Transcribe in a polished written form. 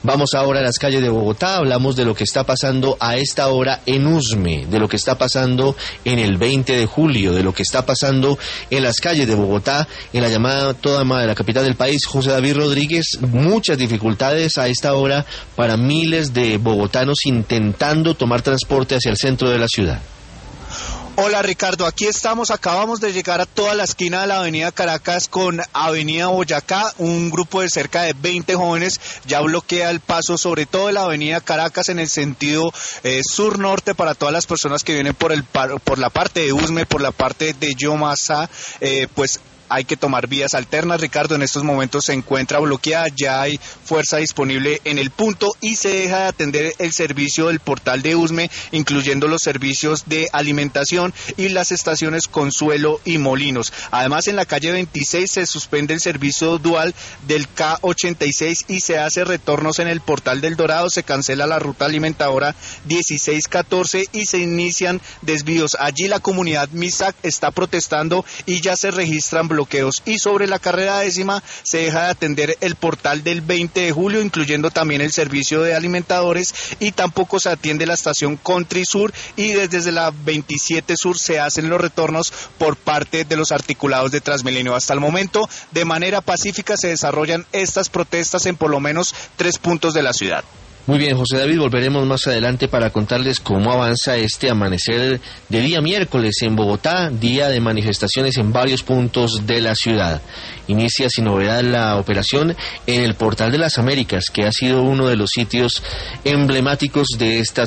Vamos ahora a las calles de Bogotá, hablamos de lo que está pasando a esta hora en Usme, de lo que está pasando en el 20 de julio, de lo que está pasando en las calles de Bogotá, en la llamada toda de la capital del país. José David Rodríguez, muchas dificultades a esta hora para miles de bogotanos intentando tomar transporte hacia el centro de la ciudad. Hola Ricardo, aquí estamos, acabamos de llegar a toda la esquina de la avenida Caracas con avenida Boyacá. Un grupo de cerca de 20 jóvenes ya bloquea el paso, sobre todo de la avenida Caracas en el sentido sur-norte, para todas las personas que vienen por la parte de Usme, por la parte de Yomasa, pues hay que tomar vías alternas. Ricardo, en estos momentos se encuentra bloqueada, ya hay fuerza disponible en el punto y se deja de atender el servicio del portal de Usme, incluyendo los servicios de alimentación y las estaciones Consuelo y Molinos. Además, en la calle 26 se suspende el servicio dual del K86 y se hace retornos en el portal del Dorado, se cancela la ruta alimentadora 1614 y se inician desvíos. Allí la comunidad MISAC está protestando y ya se registran bloqueos. Y sobre la carrera 10ª se deja de atender el portal del 20 de julio, incluyendo también el servicio de alimentadores, y tampoco se atiende la estación Country Sur, y desde la 27 Sur se hacen los retornos por parte de los articulados de Transmilenio. Hasta el momento, de manera pacífica se desarrollan estas protestas en por lo menos 3 puntos de la ciudad. Muy bien, José David, volveremos más adelante para contarles cómo avanza este amanecer de día miércoles en Bogotá, día de manifestaciones en varios puntos de la ciudad. Inicia sin novedad la operación en el Portal de las Américas, que ha sido uno de los sitios emblemáticos de estas